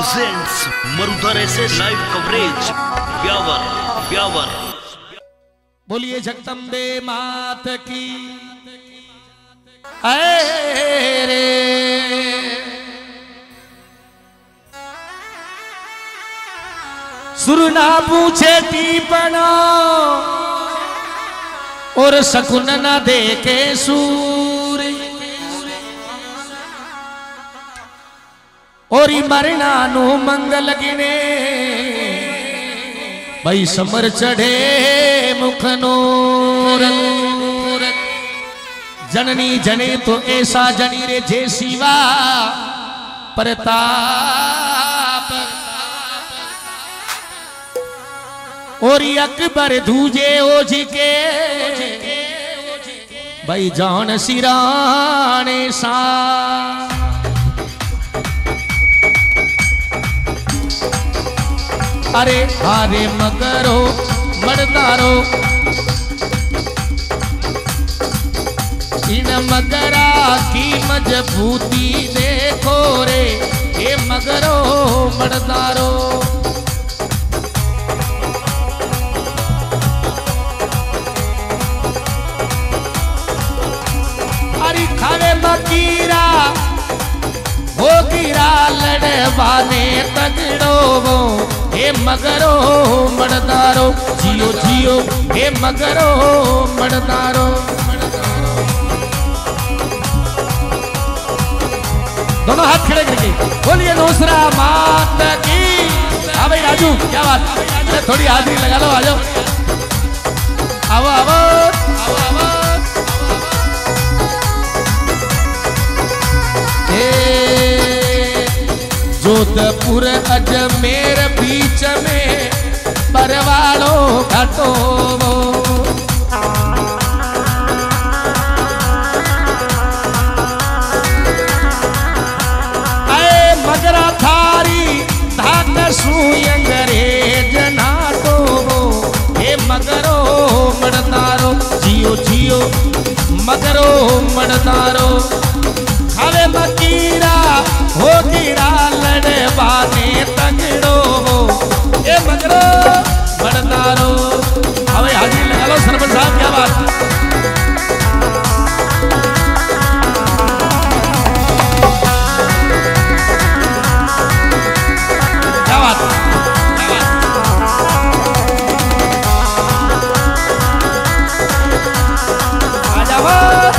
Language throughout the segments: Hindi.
presents मरुधर ऐसे लाइव कवरेज ब्यावर ब्यावर। बोलिए जगदम्बे मात की रे। सुर ना पूछे टीपना और शकुन ना देखे सूर और मरना नु मंगल गिने भाई समर चढ़े मुखनूर। जननी जने तो ऐसा जनी रे जे शिवा प्रताप और अकबर दूजे ओझ के भाई जान सिराने सा। अरे हारे मगरो मरदारो इन मगरा की मजबूती देखो रे ये मगरो मरदारो। अरे खावे मकीरा हो गिरा लड़वाने तगड़ो वो हे मगरो मरदारो जियो जियो हे मगरो मरदारो। दोनों हाथ खड़े करके बोलिए नौसरा मात की। हाँ भाई राजू क्या बात, थोड़ी हाजिरी लगा लो, आ जाओ, आओ आओ आओ आओ। जोधपुर अजमेर बीच में परवालो घाटो आए मगरा थारी धान सुयंगरेज नाटो हे मगरो मरदारो जियो जियो मगरो मरदारो। खावे मकीरा हो गिरा लड़वाने तगड़ो ये मगरो मरदारो। अबे हाजिरी लगा लो सरपंच साहब, क्या बात। क्या बात आ जाओ।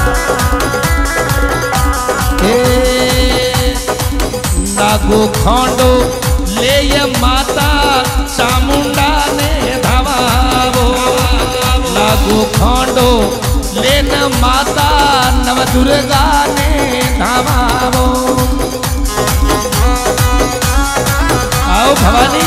नागो खोंडो ले ये माता चामुंडा ने धावावो। नागो खोंडो ले न माता नव दुर्गा ने धावावो। आओ भवानी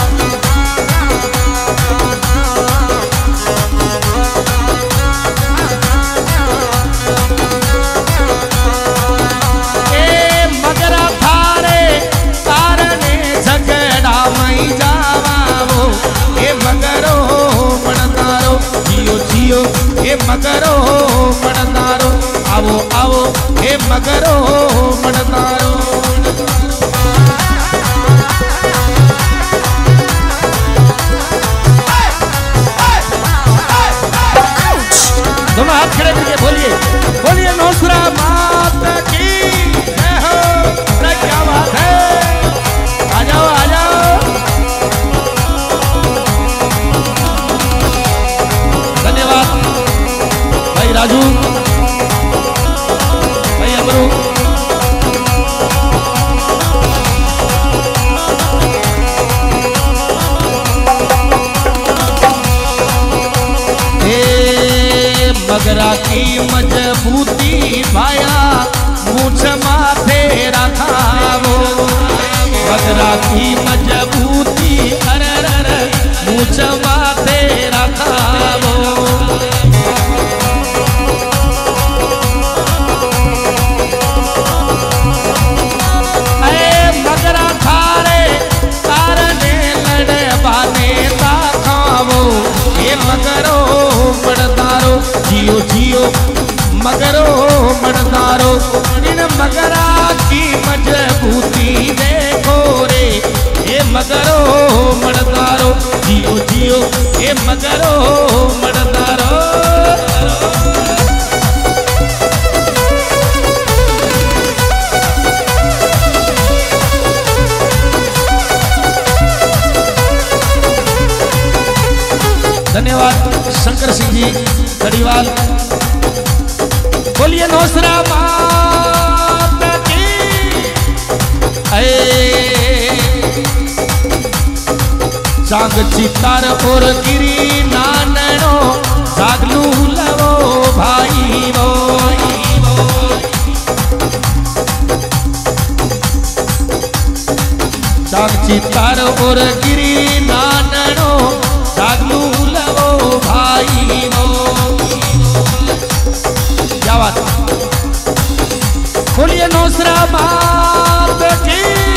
हे मगरो मरदारो आओ आओ हे मगरो मरदारो। दोनों हाथ खड़े करके बोलिए बोलिए नौसरा मात की जय हो। क्या बात है, आ जाओ आ जाओ। धन्यवाद भाई राजू भाई अमरू। मगरा की मजबूती भाया मूछ माथे रखावो। मगरा की मजबूती अरर मूछ माथे रखावो। मगरा थारे तारने लड़वाने ताखावो ये मगरो मरदारो जियो जियो मगरो मरदारो। इन मगरा की मजबूती देखो रे मगरो मड़दारो जियो जियो ये मगरो मड़दारो। धन्यवाद शंकर सिंह जी कड़ीवाल। बोलिए नौसरा माता की। चांग चितार और गिरी नाननो जागलू लवो भाई वो। चांग चितार और गिरी नाननो जागलू लवो भाई वो। क्या बात। बोलिए नौसरा मात की।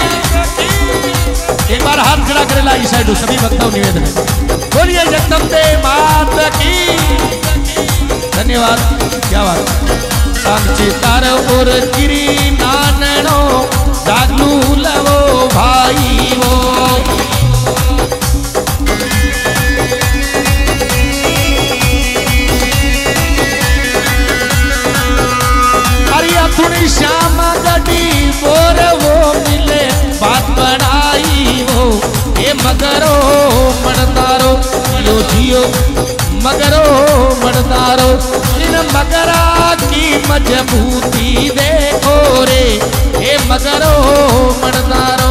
एक बार हाथ खड़ा करेला इस साइड सभी भक्तों निवेदन है। बोलिए जगदम्बे मात की। धन्यवाद। क्या बात। सांची तार और गिरी नाननो जागलू लवो भाई वो। थोड़ी श्याम गड्डी बोर वो मिले बात बनाई वो। ये मगरो मड़दारो जियो जियो मगरो मड़दारो। इन मगरा की मजबूती देखो रे ये मगरो मड़दारो।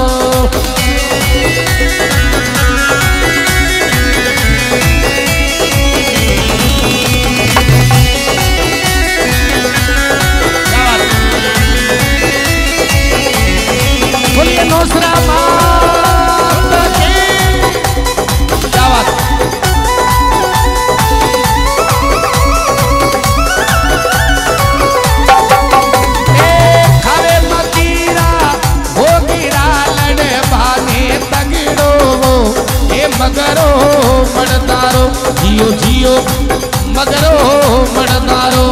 बोलिए नौसरा माता की। क्या बात। खावे मकीरा हो गिरा लड़े भाने तगड़ो वो। ये मगरो मड़दारो जियो जियो मगरो मड़दारो।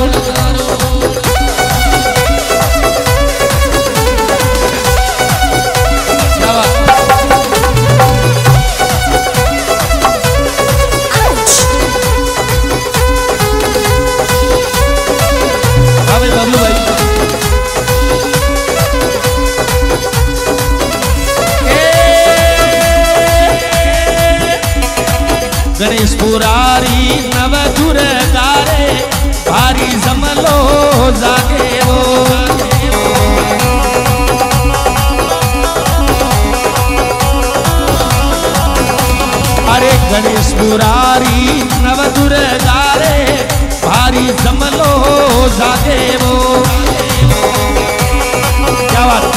गणेश पुरारी नवधुर गारे भारी जमलो जागे वो। अरे गणेश पुरारी नवधुर गारे भारी जमलो जागे वो। क्या बात।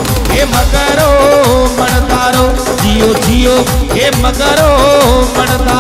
मगरो मड़दारो जियो जियो हे मगरो मड़दारो।